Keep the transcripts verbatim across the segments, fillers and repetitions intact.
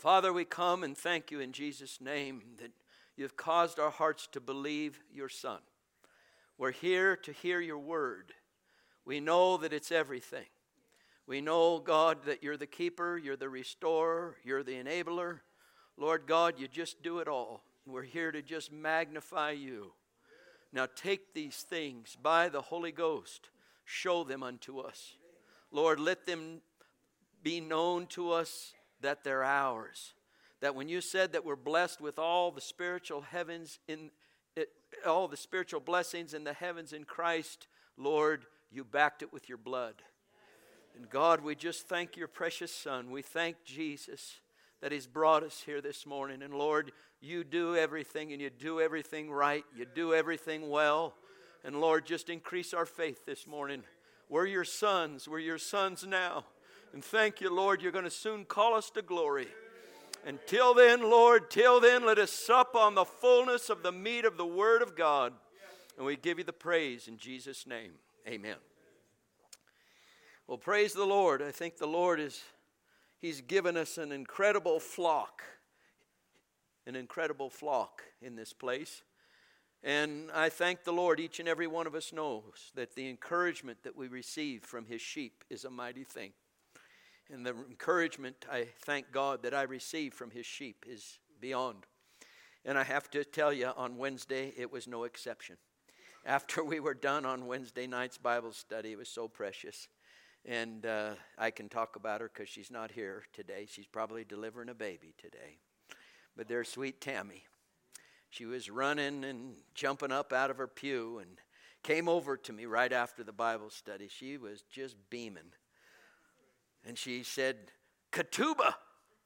Father, we come and thank you in Jesus' name that you've caused our hearts to believe your Son. We're here to hear your word. We know that it's everything. We know, God, that you're the keeper, you're the restorer, you're the enabler. Lord God, you just do it all. We're here to just magnify you. Now take these things by the Holy Ghost. Show them unto us. Lord, let them be known to us that they're ours. That when you said that we're blessed with all the spiritual heavens in it, all the spiritual blessings in the heavens in Christ, Lord, you backed it with your blood. And God, we just thank your precious Son. We thank Jesus that he's brought us here this morning. And Lord, you do everything and you do everything right. You do everything well. And Lord, just increase our faith this morning. We're your sons. We're your sons now. And thank you, Lord, you're going to soon call us to glory. Until then, Lord, till then, let us sup on the fullness of the meat of the Word of God. And we give you the praise in Jesus' name. Amen. Well, praise the Lord. I think the Lord is, he's given us an incredible flock. An incredible flock in this place. And I thank the Lord, each and every one of us knows that the encouragement that we receive from his sheep is a mighty thing. And the encouragement, I thank God, that I receive from his sheep is beyond. And I have to tell you, on Wednesday, it was no exception. After we were done on Wednesday night's Bible study, it was so precious. And uh, I can talk about her because she's not here today. She's probably delivering a baby today. But there's sweet Tammy. She was running and jumping up out of her pew and came over to me right after the Bible study. She was just beaming. And she said, Ketubah.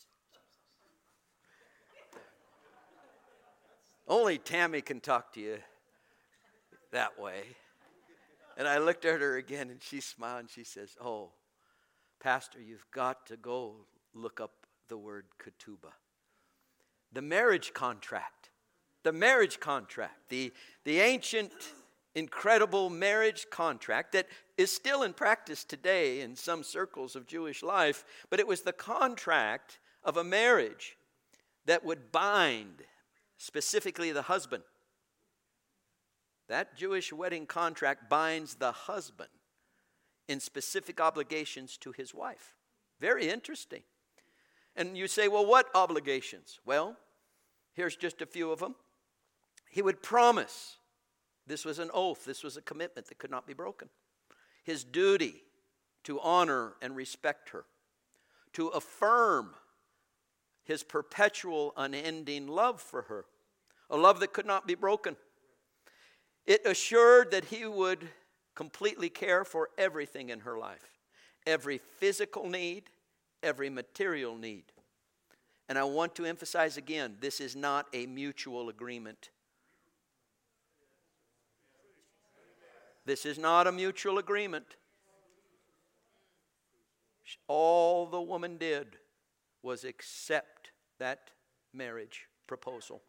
Only Tammy can talk to you that way. And I looked at her again and she smiled and she says, oh, Pastor, you've got to go look up the word Ketubah. The marriage contract. The marriage contract. The, the ancient, incredible marriage contract that is still in practice today in some circles of Jewish life. But it was the contract of a marriage that would bind specifically the husband. That Jewish wedding contract binds the husband in specific obligations to his wife. Very interesting. And you say, well, what obligations? Well, here's just a few of them. He would promise. This was an oath. This was a commitment that could not be broken. His duty to honor and respect her. To affirm his perpetual, unending love for her. A love that could not be broken. It assured that he would completely care for everything in her life. Every physical need, every material need. And I want to emphasize again, this is not a mutual agreement. This is not a mutual agreement. All the woman did was accept that marriage proposal.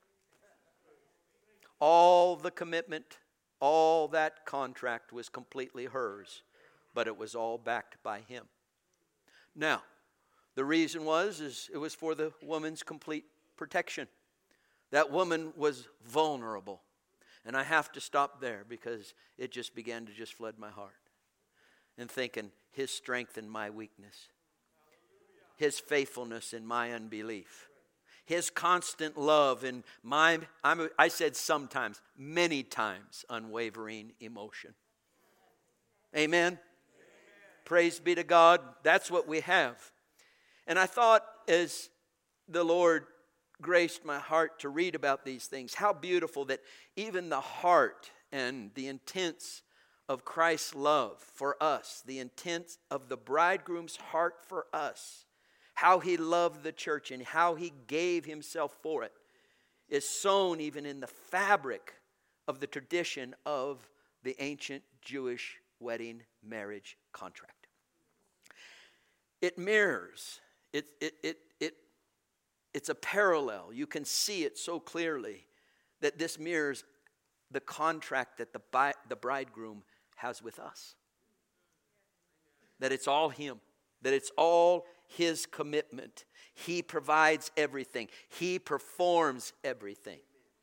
All the commitment, all that contract was completely hers, but it was all backed by him. Now, the reason was is it was for the woman's complete protection. That woman was vulnerable. And I have to stop there because it just began to just flood my heart. And thinking, his strength in my weakness. His faithfulness in my unbelief. His constant love in my, I'm, I said sometimes, many times, unwavering emotion. Amen? Amen? Praise be to God. That's what we have. And I thought as the Lord graced my heart to read about these things, how beautiful that even the heart and the intents of Christ's love for us, the intent of the bridegroom's heart for us, how he loved the church and how he gave himself for it, is sown even in the fabric of the tradition of the ancient Jewish wedding marriage contract. It mirrors, it, it, it, it, it's a parallel. You can see it so clearly that this mirrors the contract that the, bi- the bridegroom has with us. That it's all him. That it's all His commitment. He provides everything. He performs everything.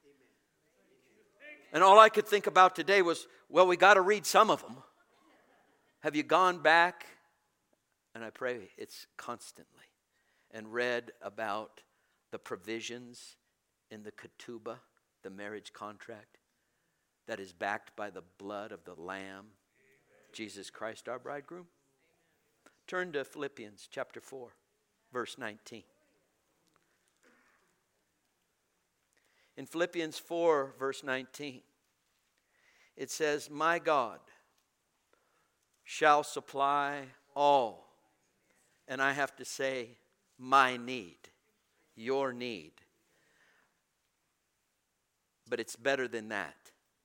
And all I could think about today was, well, we got to read some of them. Have you gone back? And I pray it's constantly. And read about the provisions in the ketubah, the marriage contract, that is backed by the blood of the Lamb, Jesus Christ, our bridegroom. Turn to Philippians chapter four, verse nineteen. In Philippians four, verse nineteen, it says, my God shall supply all. And I have to say, my need, your need. But it's better than that.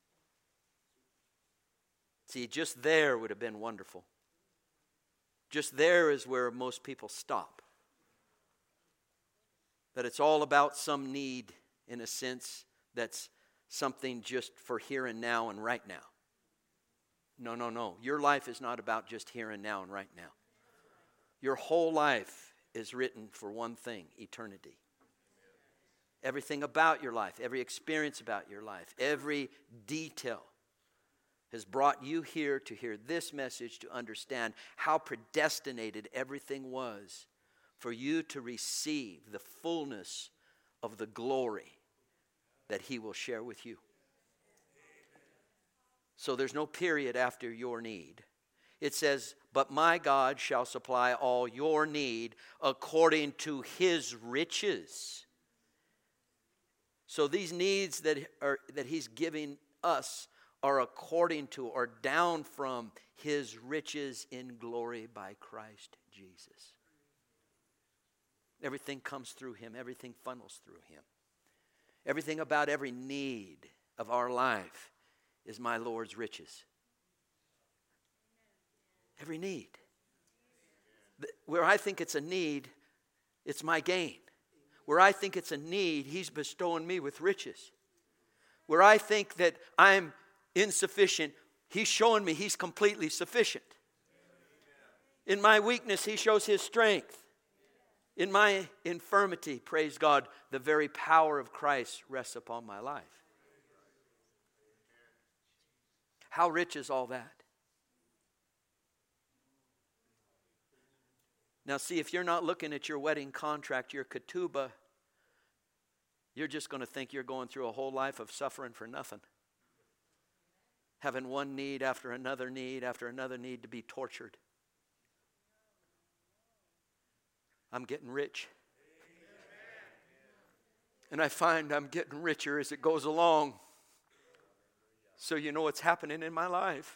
See, just there would have been wonderful. Just there is where most people stop. That it's all about some need, in a sense, that's something just for here and now and right now. No, no, no. Your life is not about just here and now and right now. Your whole life is written for one thing, eternity. Everything about your life, every experience about your life, every detail has brought you here to hear this message, to understand how predestinated everything was for you to receive the fullness of the glory that He will share with you. So there's no period after your need. It says, but my God shall supply all your need according to His riches. So these needs that are that He's giving us are according to or down from His riches in glory by Christ Jesus. Everything comes through Him. Everything funnels through Him. Everything about every need of our life is my Lord's riches. Every need. Where I think it's a need, it's my gain. Where I think it's a need, He's bestowing me with riches. Where I think that I'm insufficient, He's showing me He's completely sufficient. In my weakness, He shows His strength. In my infirmity, praise God, the very power of Christ rests upon my life. How rich is all that? Now see, if you're not looking at your wedding contract, your ketubah, you're just going to think you're going through a whole life of suffering for nothing. Having one need after another need after another need to be tortured. I'm getting rich. And I find I'm getting richer as it goes along. So you know what's happening in my life.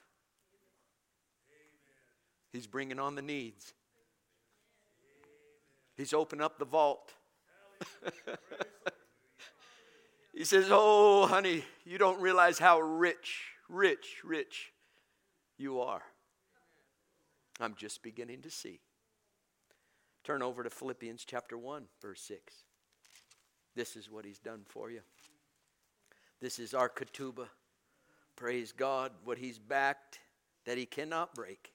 He's bringing on the needs. He's opened up the vault. He says, oh, honey, you don't realize how rich, rich, rich you are. I'm just beginning to see. Turn over to Philippians chapter one, verse six. This is what He's done for you. This is our ketubah. Praise God, what He's backed that He cannot break.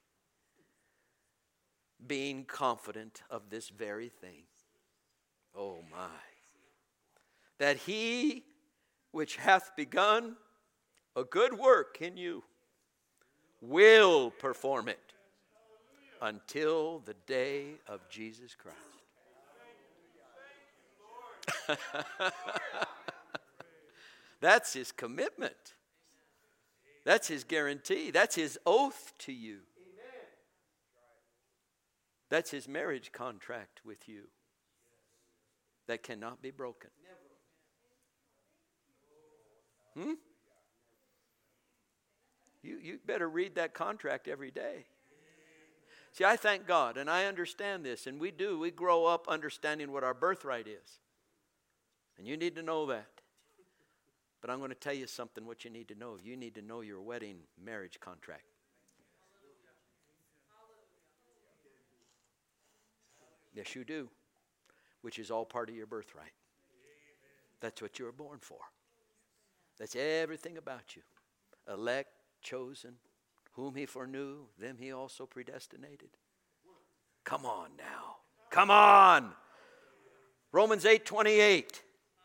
Being confident of this very thing. Oh my. That He which hath begun a good work in you will perform it until the day of Jesus Christ. That's His commitment. That's His guarantee. That's His oath to you. That's His marriage contract with you that cannot be broken. Hmm? You, you better read that contract every day. See, I thank God, and I understand this, and we do. We grow up understanding what our birthright is. And you need to know that. But I'm going to tell you something what you need to know. You need to know your wedding marriage contract. Yes, you do. Which is all part of your birthright. That's what you were born for. That's everything about you. Elect, chosen, whom He foreknew, them He also predestinated. Come on now. Come on. Romans eight twenty-eight.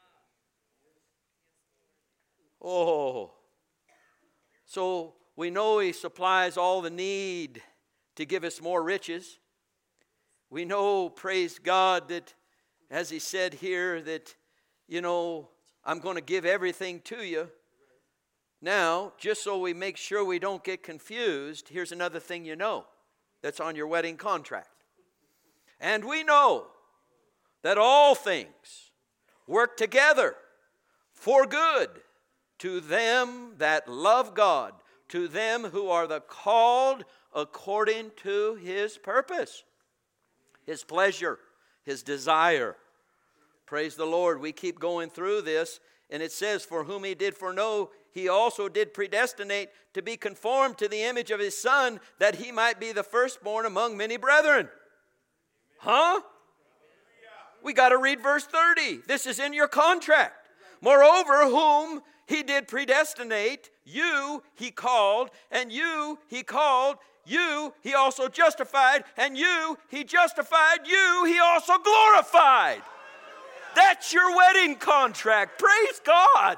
Oh. So we know He supplies all the need to give us more riches. We know, praise God, that as He said here that, you know, I'm going to give everything to you. Now, just so we make sure we don't get confused, here's another thing you know that's on your wedding contract. And we know that all things work together for good to them that love God, to them who are the called according to His purpose, His pleasure, His desire. Praise the Lord. We keep going through this, and it says, for whom He did foreknow, He also did predestinate to be conformed to the image of His Son, that He might be the firstborn among many brethren. Huh? We got to read verse thirty. This is in your contract. Moreover, whom He did predestinate, you He called, and you He called, you He also justified, and you He justified, you He also glorified. That's your wedding contract. Praise God.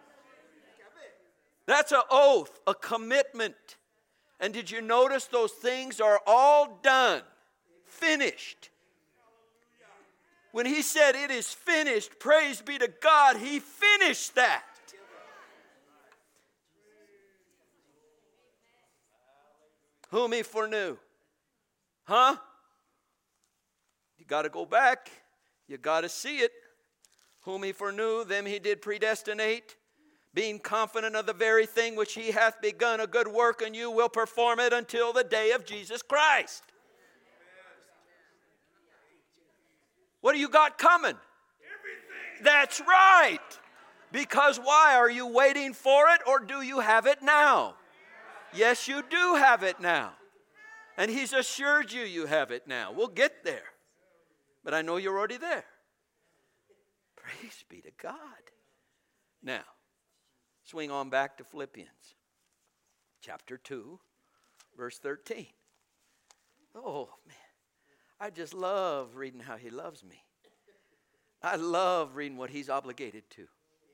That's an oath, a commitment. And did you notice those things are all done, finished? When He said it is finished, praise be to God, He finished that. Whom He foreknew. Huh? You got to go back. You got to see it. Whom He foreknew, them He did predestinate, being confident of the very thing which He hath begun a good work, and you will perform it until the day of Jesus Christ. What do you got coming? Everything. That's right. Because why? Are you waiting for it, or do you have it now? Yes, you do have it now. And He's assured you you have it now. We'll get there. But I know you're already there. Praise be to God. Now, swing on back to Philippians chapter two, verse thirteen. Oh, man. I just love reading how He loves me. I love reading what He's obligated to.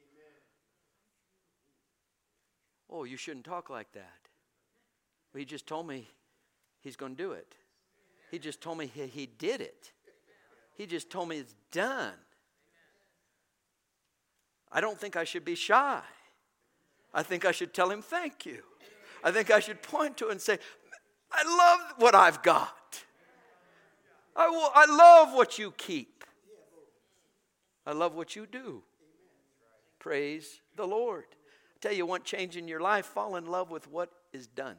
Oh, you shouldn't talk like that. Well, He just told me He's going to do it. He just told me he, he did it. He just told me it's done. I don't think I should be shy. I think I should tell Him thank you. I think I should point to it and say, I love what I've got. I, will, I love what you keep. I love what you do. Praise the Lord. I tell you, want change in your life, fall in love with what is done.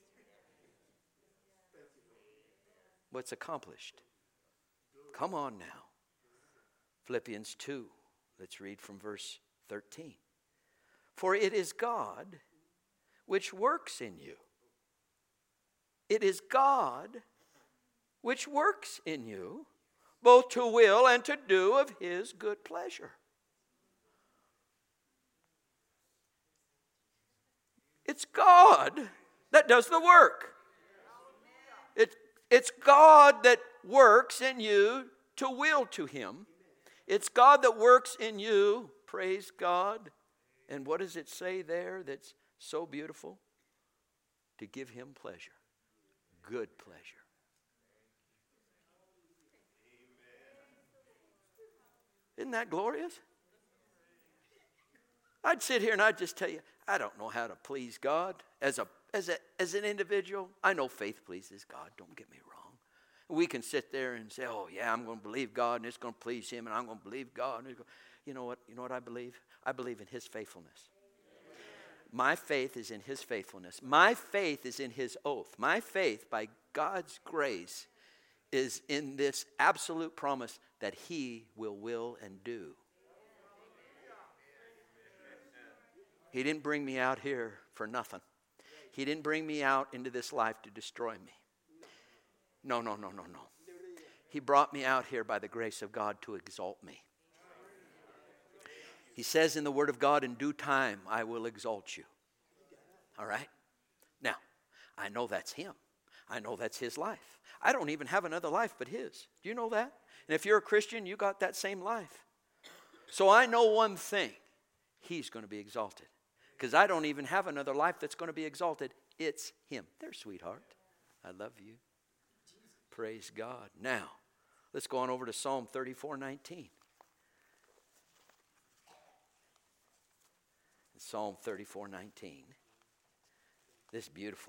What's accomplished. Come on now. Philippians two. Let's read from verse thirteen. For it is God which works in you. It is God which works in you, both to will and to do of His good pleasure. It's God that does the work. It, it's God that works in you to will to Him. It's God that works in you, praise God. And what does it say there that's so beautiful? To give Him pleasure, good pleasure. Isn't that glorious? I'd sit here and I'd just tell you, I don't know how to please God as a as a as an individual. I know faith pleases God, don't get me wrong. We can sit there and say, oh yeah, I'm going to believe God and it's going to please Him, and I'm going to believe God. And you know what? You know what I believe? I believe in His faithfulness. My faith is in His faithfulness. My faith is in His oath. My faith, by God's grace, is in this absolute promise that He will will and do. He didn't bring me out here for nothing. He didn't bring me out into this life to destroy me. No, no, no, no, no. He brought me out here by the grace of God to exalt me. He says in the Word of God, in due time I will exalt you. All right? Now, I know that's Him. I know that's his life. I don't even have another life but his. Do you know that? And if you're a Christian, you got that same life. So I know one thing. He's going to be exalted. Because I don't even have another life that's going to be exalted. It's him. There, sweetheart. I love you. Praise God. Now, let's go on over to Psalm thirty-four nineteen. Psalm thirty-four nineteen. This is beautiful.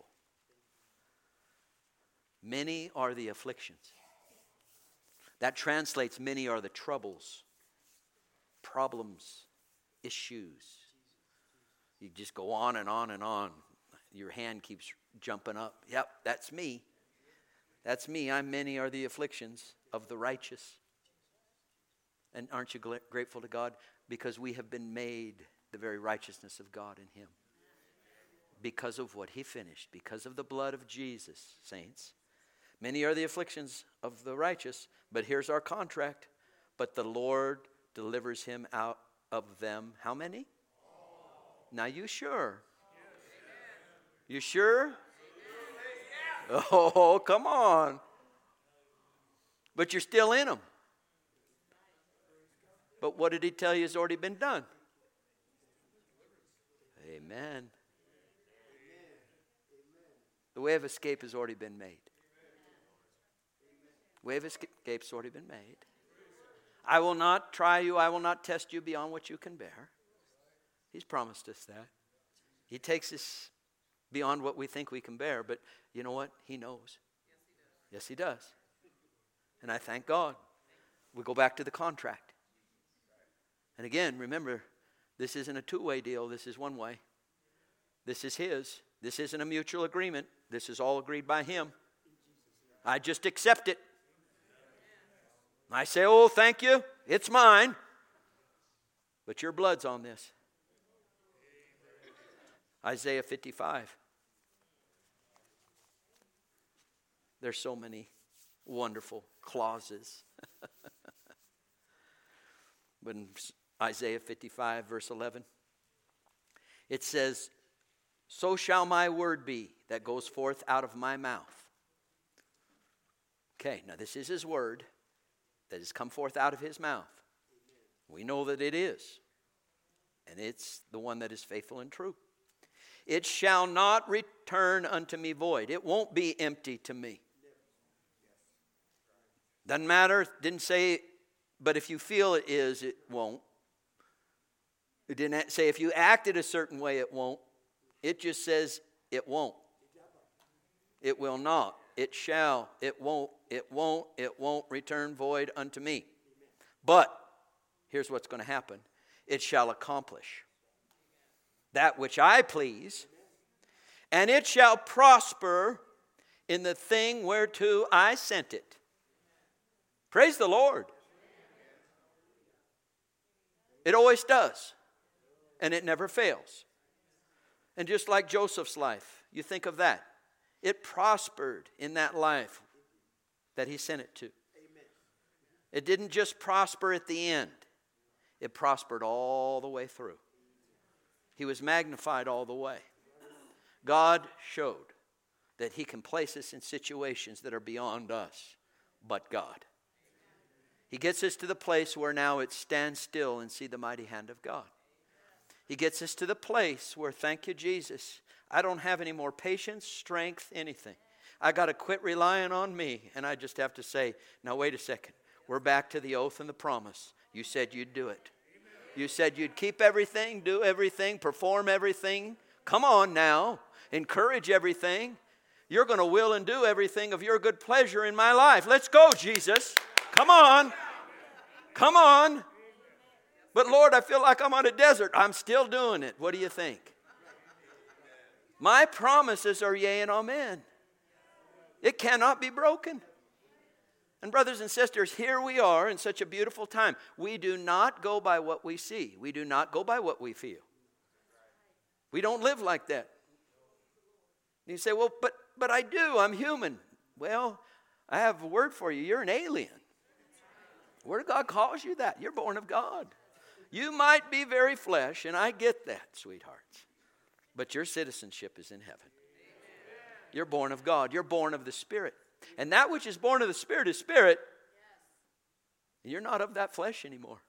Many are the afflictions. That translates, many are the troubles, problems, issues. You just go on and on and on. Your hand keeps jumping up. Yep, that's me. That's me. I'm many are the afflictions of the righteous. And aren't you gl- grateful to God? Because we have been made the very righteousness of God in him. Because of what he finished. Because of the blood of Jesus, saints. Many are the afflictions of the righteous, but here's our contract. But the Lord delivers him out of them. How many? Now you sure? You sure? Oh, come on. But you're still in them. But what did he tell you has already been done? Amen. The way of escape has already been made. The way of escape has already been made. I will not try you. I will not test you beyond what you can bear. He's promised us that. He takes us beyond what we think we can bear. But you know what? He knows. Yes, he does. And I thank God. We go back to the contract. And again, remember, this isn't a two-way deal. This is one way. This is his. This isn't a mutual agreement. This is all agreed by him. I just accept it. I say, oh, thank you. It's mine. But your blood's on this. Isaiah fifty-five. There's so many wonderful clauses. But in Isaiah fifty-five, verse eleven, it says, so shall my word be that goes forth out of my mouth. Okay, now this is his word that has come forth out of his mouth. We know that it is. And it's the one that is faithful and true. It shall not return unto me void. It won't be empty to me. Doesn't matter. Didn't say, but if you feel it is, it won't. It didn't say if you acted a certain way, it won't. It just says it won't. It will not. It shall. It won't. It won't. It won't return void unto me. But here's what's going to happen. It shall accomplish that which I please, and it shall prosper in the thing whereto I sent it. Praise the Lord. It always does. And it never fails. And just like Joseph's life, you think of that. It prospered in that life that he sent it to. It didn't just prosper at the end. It prospered all the way through. He was magnified all the way. God showed that he can place us in situations that are beyond us, but God. He gets us to the place where now it's stand still and see the mighty hand of God. He gets us to the place where, thank you, Jesus, I don't have any more patience, strength, anything. I got to quit relying on me. And I just have to say, now wait a second. We're back to the oath and the promise. You said you'd do it. You said you'd keep everything, do everything, perform everything. Come on now. Encourage everything. You're going to will and do everything of your good pleasure in my life. Let's go, Jesus. Come on. Come on. But Lord, I feel like I'm on a desert. I'm still doing it. What do you think? My promises are yea and amen. It cannot be broken. And brothers and sisters, here we are in such a beautiful time. We do not go by what we see. We do not go by what we feel. We don't live like that. You say, well, but but I do. I'm human. Well, I have a word for you. You're an alien. The Word of God calls you that. You're born of God. You might be very flesh, and I get that, sweethearts. But your citizenship is in heaven. You're born of God. You're born of the Spirit. And that which is born of the Spirit is spirit. You're not of that flesh anymore.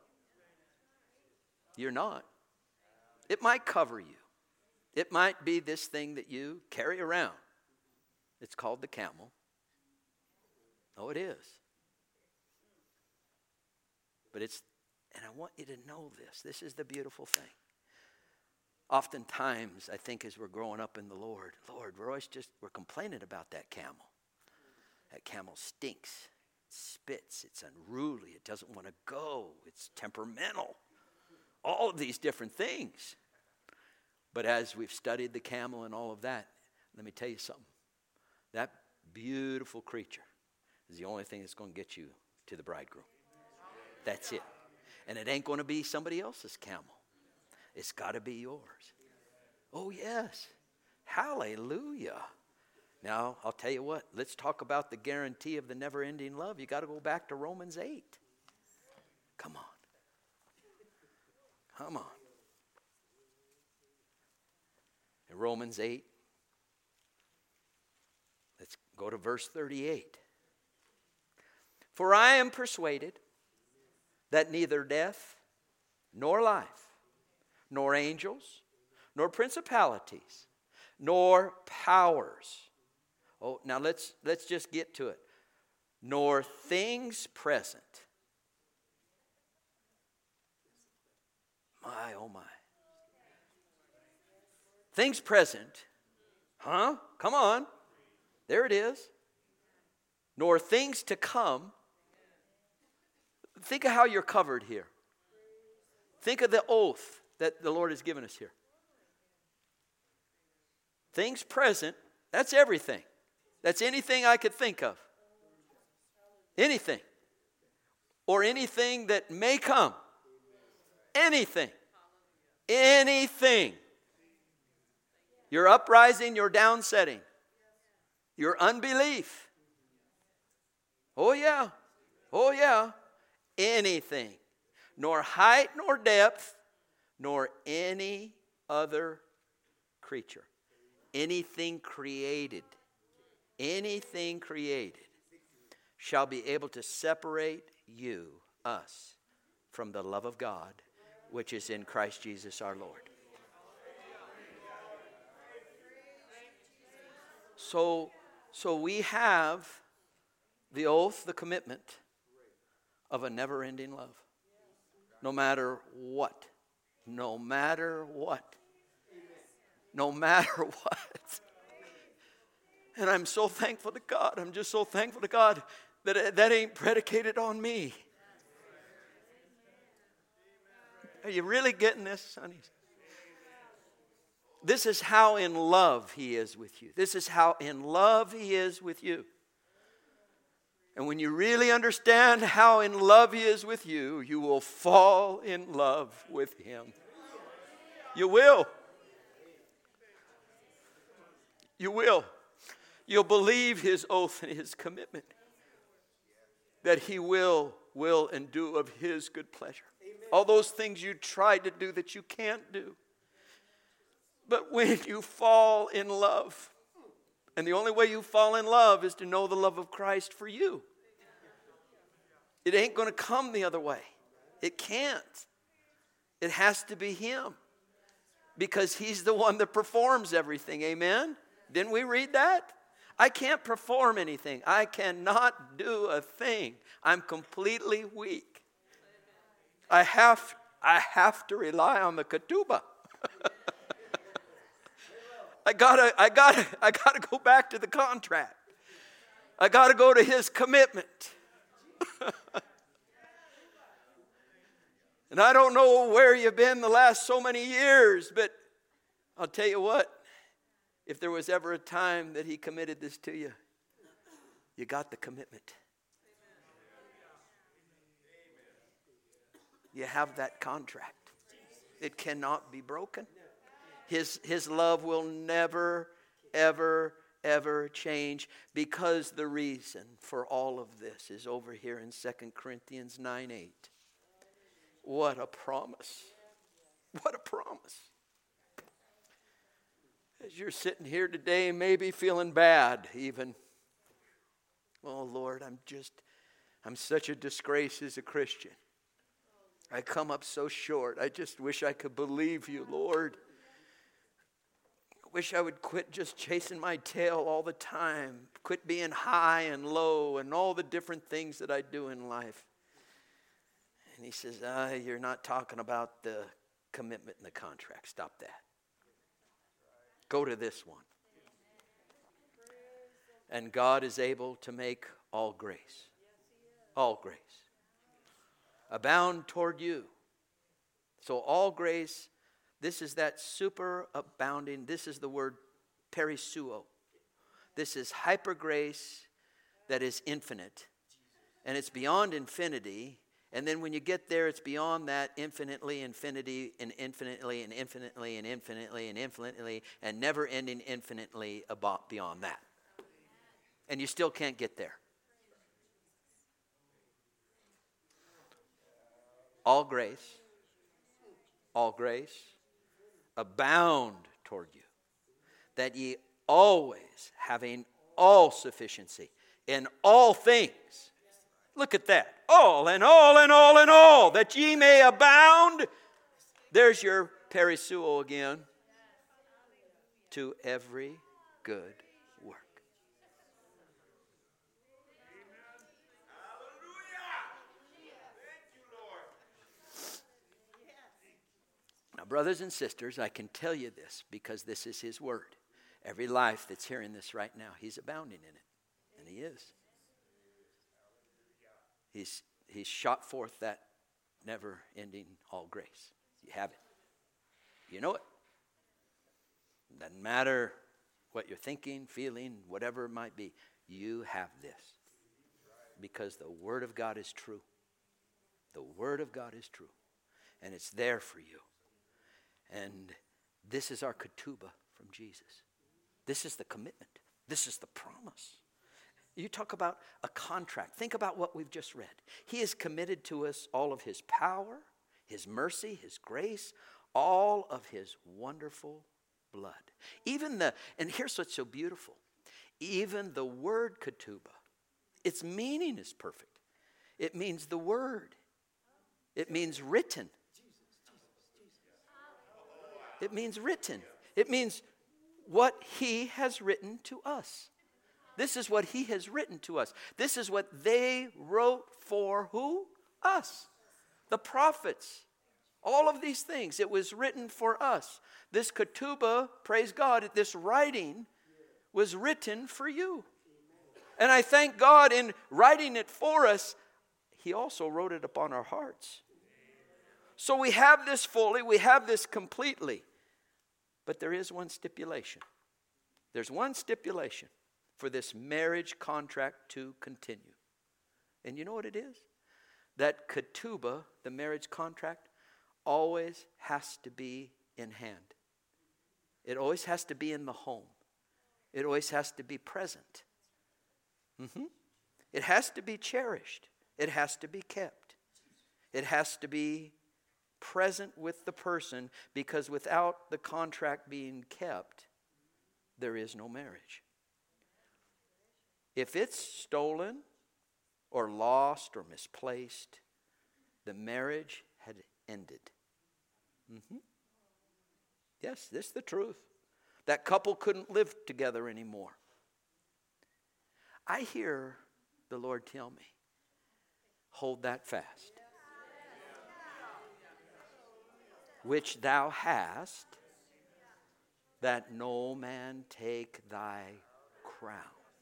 You're not. It might cover you. It might be this thing that you carry around. It's called the camel. Oh, it is. But it's, and I want you to know this. This is the beautiful thing. Oftentimes, I think as we're growing up in the Lord, Lord, we're always just, we're complaining about that camel. That camel stinks, it spits, it's unruly, it doesn't want to go, it's temperamental. All of these different things. But as we've studied the camel and all of that, let me tell you something. That beautiful creature is the only thing that's going to get you to the bridegroom. That's it. And it ain't going to be somebody else's camel. It's got to be yours. Oh, yes. Hallelujah. Now, I'll tell you what. Let's talk about the guarantee of the never-ending love. You got to go back to Romans eight. Come on. Come on. In Romans eight, let's go to verse thirty-eight. For I am persuaded that neither death, nor life, nor angels, nor principalities, nor powers. Oh, now let's let's just get to it. Nor things present. My, oh my. Things present. Huh? Come on. There it is. Nor things to come. Think of how you're covered here. Think of the oath that the Lord has given us here. Things present, that's everything. That's anything I could think of. Anything. Or anything that may come. Anything. Anything. Your uprising, your downsetting. Your unbelief. Oh yeah. Oh yeah. Anything. Nor height nor depth, nor any other creature. Anything created. Anything created shall be able to separate you, us, from the love of God, which is in Christ Jesus our Lord. So, so we have the oath, the commitment of a never-ending love. No matter what. No matter what. No matter what. And I'm so thankful to God. I'm just so thankful to God that that ain't predicated on me. Are you really getting this, honey? This is how in love He is with you. This is how in love He is with you. And when you really understand how in love He is with you, you will fall in love with Him. You will. You will. You'll believe His oath and His commitment that He will, will, and do of His good pleasure. Amen. All those things you tried to do that you can't do. But when you fall in love, and the only way you fall in love is to know the love of Christ for you. It ain't going to come the other way. It can't. It has to be Him. Because He's the one that performs everything. Amen? Didn't we read that? I can't perform anything. I cannot do a thing. I'm completely weak. I have, I have to rely on the ketubah. I gotta, I gotta, I gotta go back to the contract. I gotta go to His commitment. And I don't know where you've been the last so many years, but I'll tell you what. If there was ever a time that He committed this to you, you got the commitment. You have that contract. It cannot be broken. His, his love will never, ever, ever change, because the reason for all of this is over here in Second Corinthians nine eight. What a promise. What a promise. As you're sitting here today, maybe feeling bad even. Oh, Lord, I'm just, I'm such a disgrace as a Christian. I come up so short. I just wish I could believe you, Lord. I wish I would quit just chasing my tail all the time. Quit being high and low and all the different things that I do in life. And he says, ah, you're not talking about the commitment and the contract. Stop that. Go to this one. And God is able to make all grace, all grace, abound toward you. So all grace, this is that super abounding, this is the word perisuo. This is hyper grace that is infinite. And it's beyond infinity. And then when you get there, it's beyond that infinitely, infinity, and infinitely, and infinitely, and infinitely, and infinitely, and never ending infinitely about beyond that. And you still can't get there. All grace, all grace, abound toward you, that ye always having all sufficiency in all things. Look at that. All and all and all and all, that ye may abound. There's your perisuo again. To every good work. Now, brothers and sisters, I can tell you this because this is His word. Every life that's hearing this right now, He's abounding in it. And He is. He's, he's shot forth that never-ending all grace. You have it. You know it. Doesn't matter what you're thinking, feeling, whatever it might be. You have this. Because the Word of God is true. The Word of God is true. And it's there for you. And this is our ketubah from Jesus. This is the commitment. This is the promise. You talk about a contract. Think about what we've just read. He has committed to us all of His power, His mercy, His grace, all of His wonderful blood. Even the, and here's what's so beautiful. Even the word ketubah, its meaning is perfect. It means the word. It means written. It means written. It means what He has written to us. This is what He has written to us. This is what they wrote for who? Us. The prophets. All of these things. It was written for us. This ketubah, praise God, this writing was written for you. And I thank God in writing it for us, He also wrote it upon our hearts. So we have this fully, we have this completely. But there is one stipulation. There's one stipulation for this marriage contract to continue. And you know what it is? That ketubah, the marriage contract, always has to be in hand. It always has to be in the home. It always has to be present. Mm-hmm. It has to be cherished. It has to be kept. It has to be present with the person, because without the contract being kept, there is no marriage. If it's stolen or lost or misplaced, the marriage had ended. Mm-hmm. Yes, this is the truth. That couple couldn't live together anymore. I hear the Lord tell me, hold that fast. Which thou hast, that no man take thy crown.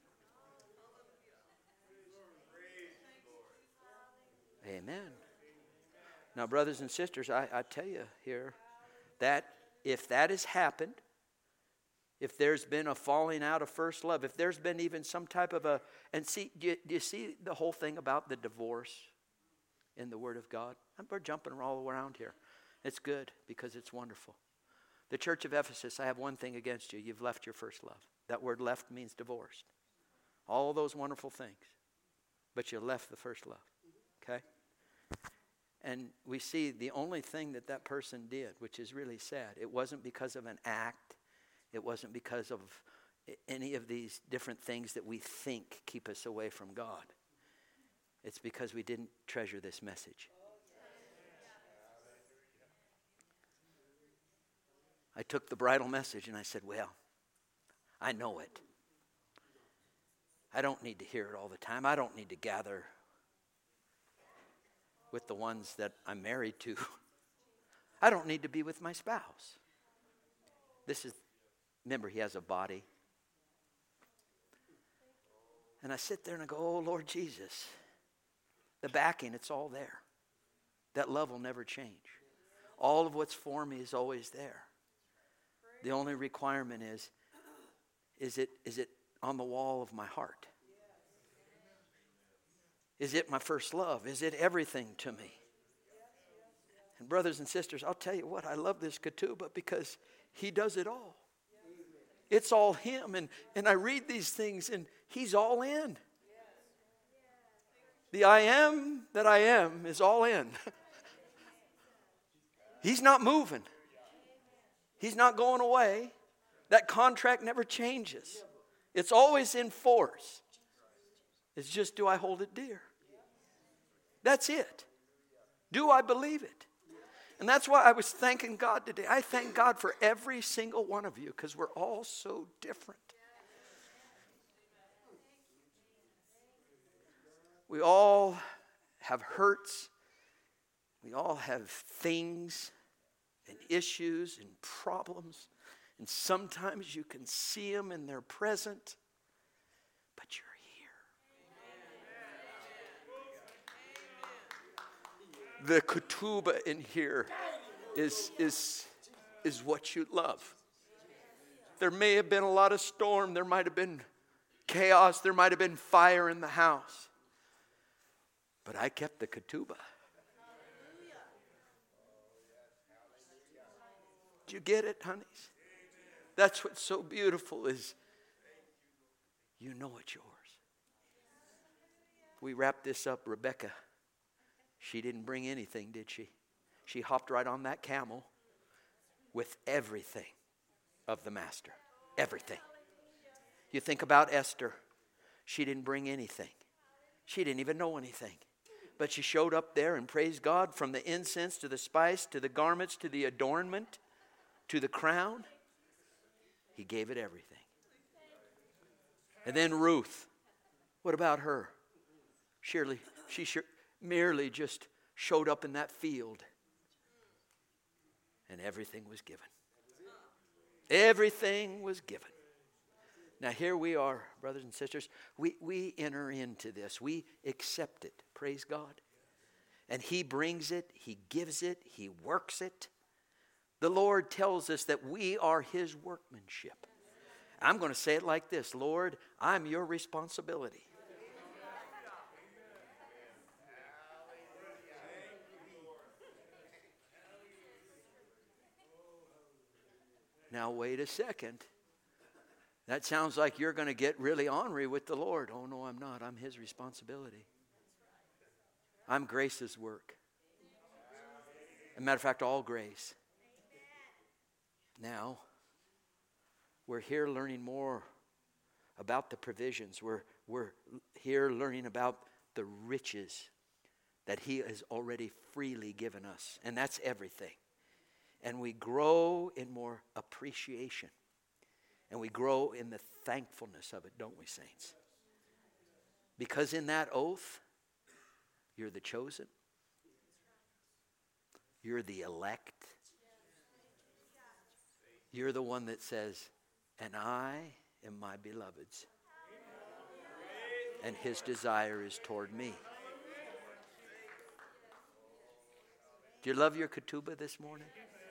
Amen. Now, brothers and sisters, I, I tell you here that if that has happened, if there's been a falling out of first love, if there's been even some type of a, and see, do you, do you see the whole thing about the divorce in the Word of God? We're jumping all around here. It's good because it's wonderful. The church of Ephesus, I have one thing against you. You've left your first love. That word left means divorced. All those wonderful things. But you left the first love. Okay? And we see the only thing that that person did, which is really sad, it wasn't because of an act. It wasn't because of any of these different things that we think keep us away from God. It's because we didn't treasure this message. I took the bridal message and I said, well, I know it. I don't need to hear it all the time. I don't need to gather with the ones that I'm married to. I don't need to be with my spouse. This is, remember, he has a body. And I sit there and I go, oh, Lord Jesus, the backing, it's all there. That love will never change. All of what's for me is always there. The only requirement is, is it, is it on the wall of my heart? Is it my first love? Is it everything to me? And brothers and sisters, I'll tell you what, I love this ketubah because he does it all. It's all him. And, and I read these things and he's all in. The I am that I am is all in. He's not moving. He's not going away. That contract never changes. It's always in force. It's just, do I hold it dear? That's it. Do I believe it? And that's why I was thanking God today. I thank God for every single one of you because we're all so different. We all have hurts. We all have things and issues and problems. And sometimes you can see them and they're present, but you're here. The ketubah in here is, is, is what you love. There may have been a lot of storm. There might have been chaos. There might have been fire in the house. But I kept the ketubah. Do you get it, honeys? That's what's so beautiful is you know it's yours. We wrap this up, Rebecca. She didn't bring anything, did she? She hopped right on that camel with everything of the master. Everything. You think about Esther. She didn't bring anything. She didn't even know anything. But she showed up there and praised God from the incense to the spice to the garments to the adornment to the crown. He gave it everything. And then Ruth. What about her? Surely she sure, merely just showed up in that field. And everything was given. Everything was given. Now here we are, brothers and sisters. We, we enter into this. We accept it. Praise God. And He brings it. He gives it. He works it. The Lord tells us that we are His workmanship. I'm going to say it like this. Lord, I'm your responsibility. Now wait a second. That sounds like you're going to get really ornery with the Lord. Oh no, I'm not. I'm His responsibility. I'm grace's work. As a matter of fact, all grace. Now, we're here learning more about the provisions. We're, we're here learning about the riches that He has already freely given us. And that's everything. And we grow in more appreciation. And we grow in the thankfulness of it, don't we, saints? Because in that oath, you're the chosen. You're the elect. You're the one that says, and I am my beloved's. And His desire is toward me. Do you love your ketubah this morning?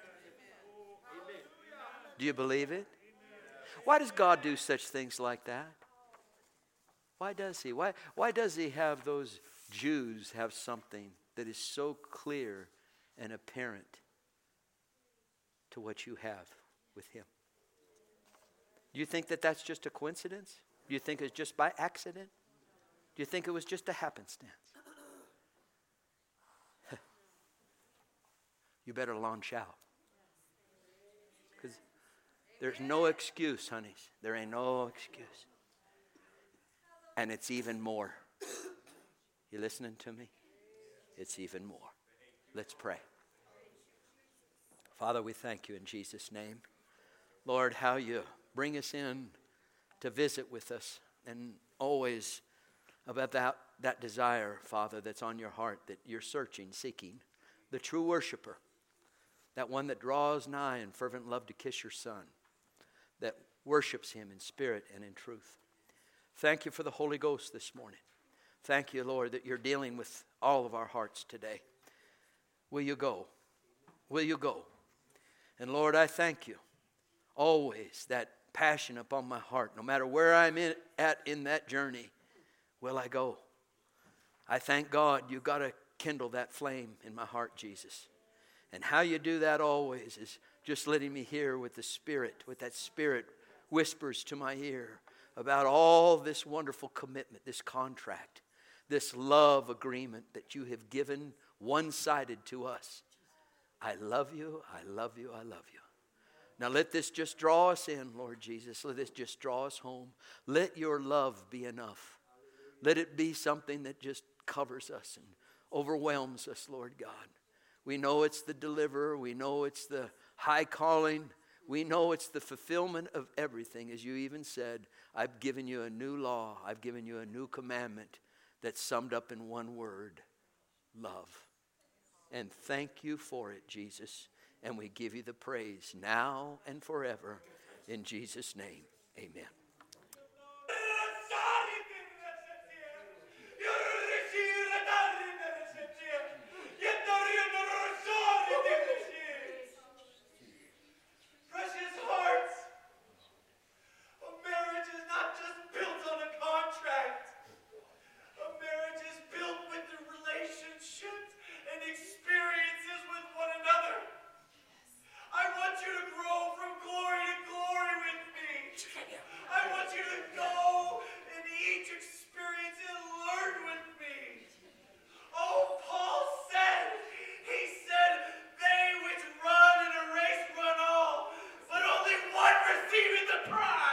Do you believe it? Why does God do such things like that? Why does He? Why, why does He have those Jews have something that is so clear and apparent to what you have with Him? Do you think that that's just a coincidence? Do you think it's just by accident? Do you think it was just a happenstance? You better launch out. There's no excuse, honeys. There ain't no excuse. And it's even more. You listening to me? It's even more. Let's pray. Father, we thank you in Jesus' name. Lord, how you bring us in to visit with us, and always about that, that desire, Father, that's on your heart, that you're searching, seeking, the true worshiper, that one that draws nigh in fervent love to kiss your Son, that worships him in spirit and in truth. Thank you for the Holy Ghost this morning. Thank you, Lord, that you're dealing with all of our hearts today. Will you go? Will you go? And Lord, I thank you. Always that passion upon my heart, no matter where I'm in, at in that journey, will I go? I thank God you got to kindle that flame in my heart, Jesus. And how you do that always is just letting me hear with the Spirit, with that Spirit whispers to my ear about all this wonderful commitment, this contract, this love agreement that you have given one-sided to us. I love you, I love you, I love you. Now let this just draw us in, Lord Jesus. Let this just draw us home. Let your love be enough. Let it be something that just covers us and overwhelms us, Lord God. We know it's the deliverer. We know it's the high calling. We know it's the fulfillment of everything. As you even said, I've given you a new law. I've given you a new commandment that's summed up in one word, love. And thank you for it, Jesus. And we give you the praise now and forever. In Jesus' name, amen. Precious hearts, a marriage is not just built on a contract. A marriage is built with the relationships and experiences with one another. I want you to grow from glory to glory with me. I want you to go in each experience and learn with me. Oh, Paul said, he said, they which run in a race run all, but only one receiveth the prize.